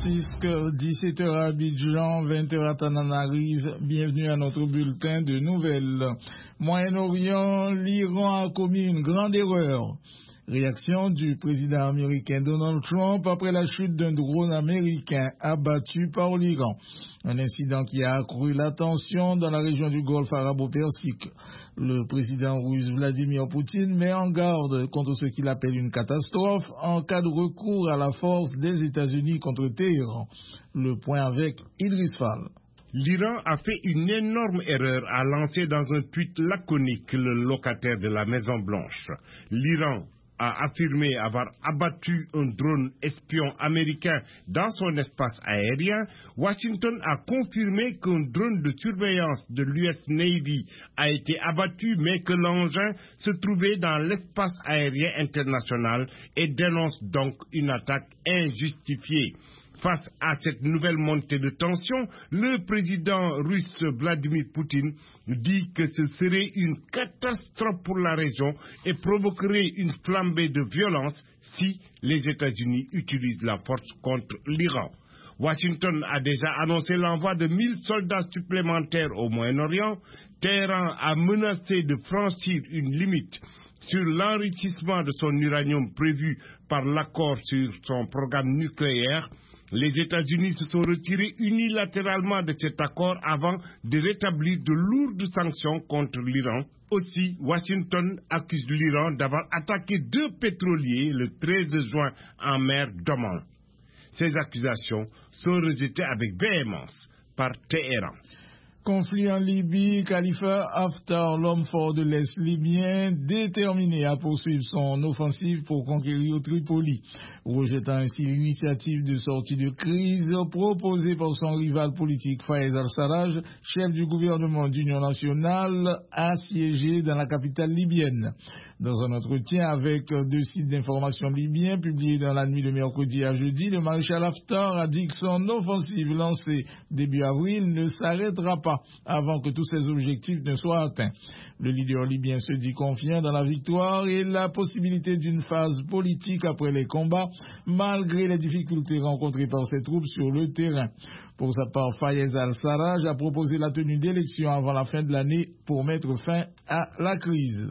Francisque, 17h à Abidjan, 20h à Tananarive. Bienvenue à notre bulletin de nouvelles. Moyen-Orient, l'Iran a commis une grande erreur. Réaction du président américain Donald Trump après la chute d'un drone américain abattu par l'Iran. Un incident qui a accru la tension dans la région du Golfe arabo-persique. Le président russe Vladimir Poutine met en garde contre ce qu'il appelle une catastrophe en cas de recours à la force des États-Unis contre Téhéran. Le point avec Idriss Fall. L'Iran a fait une énorme erreur à lancer dans un tweet laconique le locataire de la Maison-Blanche. L'Iran a affirmé avoir abattu un drone espion américain dans son espace aérien. Washington a confirmé qu'un drone de surveillance de l'US Navy a été abattu, mais que l'engin se trouvait dans l'espace aérien international et dénonce donc une attaque injustifiée. Face à cette nouvelle montée de tension, le président russe Vladimir Poutine dit que ce serait une catastrophe pour la région et provoquerait une flambée de violence si les États-Unis utilisent la force contre l'Iran. Washington a déjà annoncé l'envoi de 1000 soldats supplémentaires au Moyen-Orient. Téhéran a menacé de franchir une limite sur l'enrichissement de son uranium prévu par l'accord sur son programme nucléaire. Les États-Unis se sont retirés unilatéralement de cet accord avant de rétablir de lourdes sanctions contre l'Iran. Aussi, Washington accuse l'Iran d'avoir attaqué 2 pétroliers le 13 juin en mer d'Oman. Ces accusations sont rejetées avec véhémence par Téhéran. Conflit en Libye, Khalifa Haftar, l'homme fort de l'Est libyen, déterminé à poursuivre son offensive pour conquérir Tripoli, rejetant ainsi l'initiative de sortie de crise proposée par son rival politique Fayez al-Sarraj, chef du gouvernement d'union nationale, assiégé dans la capitale libyenne. Dans un entretien avec 2 sites d'information libyens publiés dans la nuit de mercredi à jeudi, le maréchal Haftar a dit que son offensive lancée début avril ne s'arrêtera pas avant que tous ses objectifs ne soient atteints. Le leader libyen se dit confiant dans la victoire et la possibilité d'une phase politique après les combats, malgré les difficultés rencontrées par ses troupes sur le terrain. Pour sa part, Fayez al-Sarraj a proposé la tenue d'élections avant la fin de l'année pour mettre fin à la crise.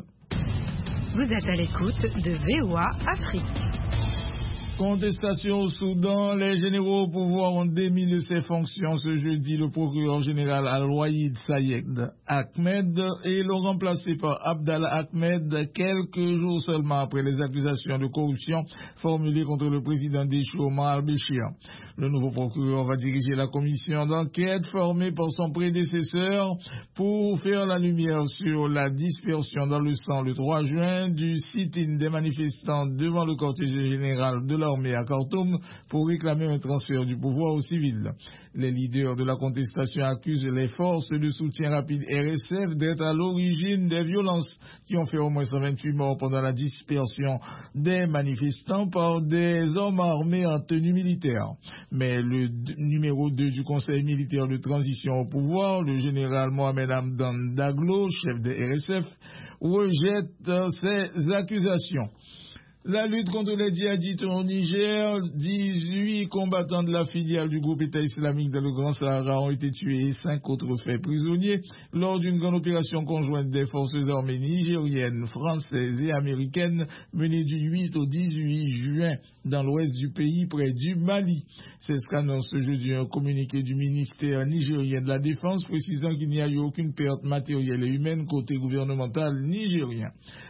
Vous êtes à l'écoute de VOA Afrique. Contestation au Soudan, les généraux au pouvoir ont démis de ses fonctions ce jeudi le procureur général Al-Wahid Sayed Ahmed et l'ont remplacé par Abdallah Ahmed quelques jours seulement après les accusations de corruption formulées contre le président déchu Omar al-Béchir. Le nouveau procureur va diriger la commission d'enquête formée par son prédécesseur pour faire la lumière sur la dispersion dans le sang le 3 juin du sit-in des manifestants devant le cortège général de l'armée à Khartoum pour réclamer un transfert du pouvoir aux civils. Les leaders de la contestation accusent les forces de soutien rapide RSF d'être à l'origine des violences qui ont fait au moins 128 morts pendant la dispersion des manifestants par des hommes armés en tenue militaire. Mais le numéro 2 du Conseil militaire de transition au pouvoir, le général Mohamed Hamdan Daglo, chef de RSF, rejette ces accusations. La lutte contre les djihadistes au Niger, 18 combattants de la filiale du groupe État islamique dans le Grand Sahara ont été tués et 5 autres faits prisonniers lors d'une grande opération conjointe des forces armées nigériennes, françaises et américaines menée du 8 au 18 juin dans l'ouest du pays près du Mali. C'est ce qu'annonce ce jeudi un communiqué du ministère nigérien de la Défense précisant qu'il n'y a eu aucune perte matérielle et humaine côté gouvernemental nigérien.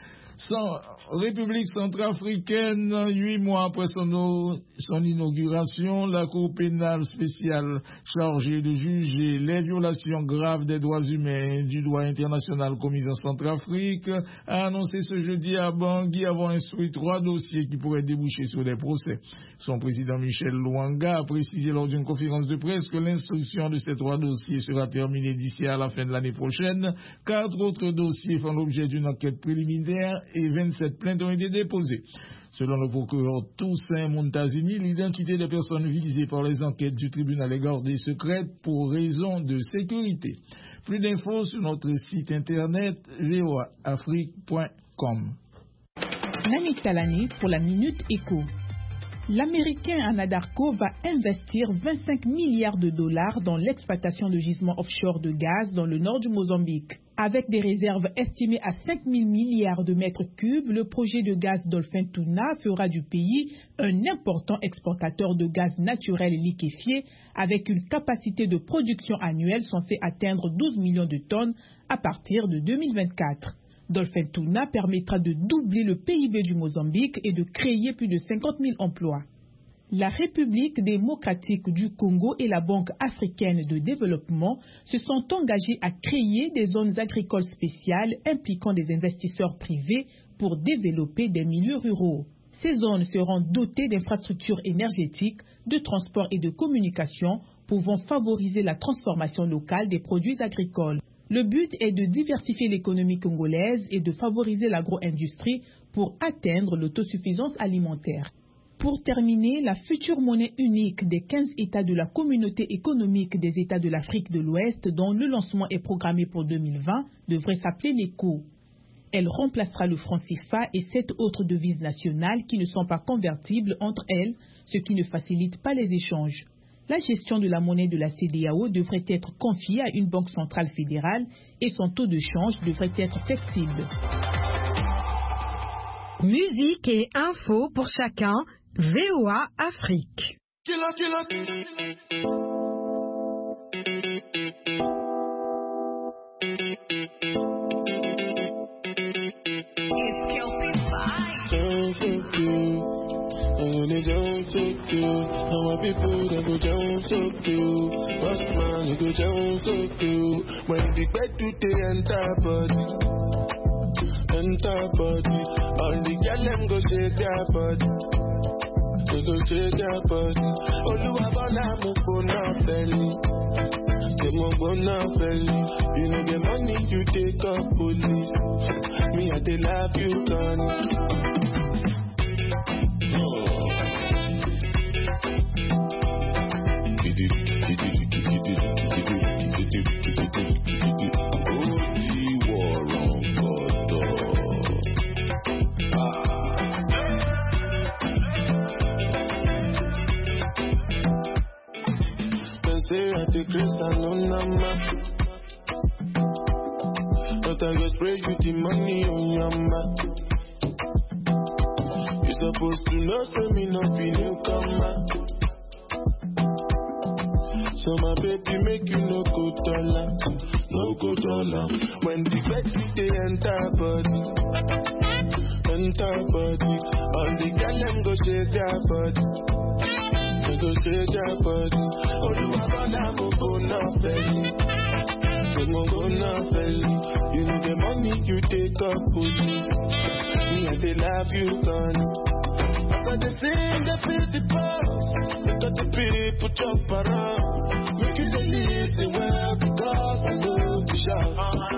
République centrafricaine, 8 mois après son inauguration, la Cour pénale spéciale chargée de juger les violations graves des droits humains et du droit international commises en Centrafrique a annoncé ce jeudi à Bangui avoir instruit 3 dossiers qui pourraient déboucher sur des procès. Son président Michel Luanga a précisé lors d'une conférence de presse que l'instruction de ces 3 dossiers sera terminée d'ici à la fin de l'année prochaine. 4 autres dossiers font l'objet d'une enquête préliminaire et 27 plaintes ont été déposées. Selon le procureur Toussaint Montazini, l'identité des personnes visées par les enquêtes du tribunal est gardée secrète pour raison de sécurité. Plus d'infos sur notre site internet voaafrique.com. Nani Talani pour la Minute Éco. L'Américain Anadarko va investir 25 milliards de dollars dans l'exploitation de gisements offshore de gaz dans le nord du Mozambique. Avec des réserves estimées à 5 000 milliards de mètres cubes, le projet de gaz Dolphin Tuna fera du pays un important exportateur de gaz naturel liquéfié avec une capacité de production annuelle censée atteindre 12 millions de tonnes à partir de 2024. Dolphin Tuna permettra de doubler le PIB du Mozambique et de créer plus de 50 000 emplois. La République démocratique du Congo et la Banque africaine de développement se sont engagés à créer des zones agricoles spéciales impliquant des investisseurs privés pour développer des milieux ruraux. Ces zones seront dotées d'infrastructures énergétiques, de transport et de communication pouvant favoriser la transformation locale des produits agricoles. Le but est de diversifier l'économie congolaise et de favoriser l'agro-industrie pour atteindre l'autosuffisance alimentaire. Pour terminer, la future monnaie unique des 15 États de la Communauté économique des États de l'Afrique de l'Ouest, dont le lancement est programmé pour 2020, devrait s'appeler l'ECO. Elle remplacera le franc CFA et 7 autres devises nationales qui ne sont pas convertibles entre elles, ce qui ne facilite pas les échanges. La gestion de la monnaie de la CEDEAO devrait être confiée à une banque centrale fédérale et son taux de change devrait être flexible. Musique et infos pour chacun, VOA Afrique. Don't take you. How are people that go down so you? What's man you go down so you? When the bed to the enter body, all the girl them go shake their body, they go shake their body. Oluwabona mo bona belly, they mo bona belly. You know the money you take up police. Me I dey love you, Connie. But I go spray you the money on your mouth. You supposed to know, say me no be newcomer. So my baby make you no go dollar, no go dollar. When the bed they enter body, all the girl them go shake their body, they go shake their body. Oh, you are gonna move on up, baby. You know the money you take up police. Me and they love you, Connie. As I sing, they feel the pulse. Look at the people jump around. Make it a listen well because I know the shout.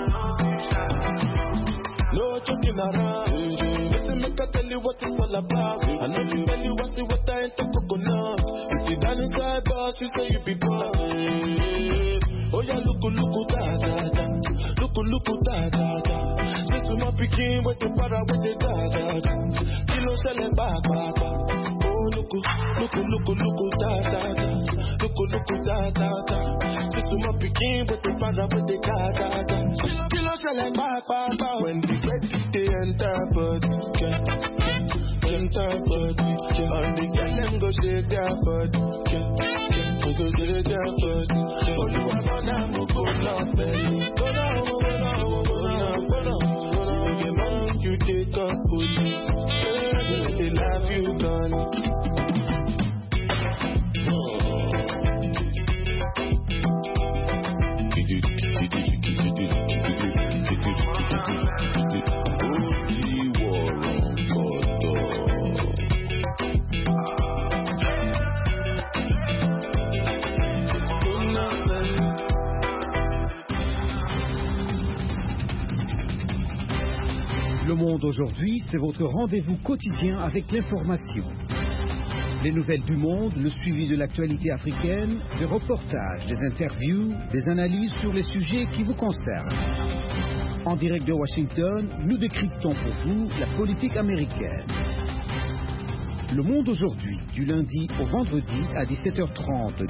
No joking around. Listen, make I tell you what it's all about. I know you tell you what's the water in the coconut. You sit down inside boss, you say you be boss. Oh yeah, look, da da da. Look, da da da. This is my picking with the para with the da da da. Kilo selling back. Oh look, da da da. Look, da da da. This is my picking with the para with the da da da. Kilo selling back. When the bed they enter body, all the girls them go shake their body, go shake their body. Oh you are gonna move on, baby. The money you take up police, they love you, Connie. Le Monde aujourd'hui, c'est votre rendez-vous quotidien avec l'information. Les nouvelles du monde, le suivi de l'actualité africaine, des reportages, des interviews, des analyses sur les sujets qui vous concernent. En direct de Washington, nous décryptons pour vous la politique américaine. Le Monde aujourd'hui, du lundi au vendredi à 17h30.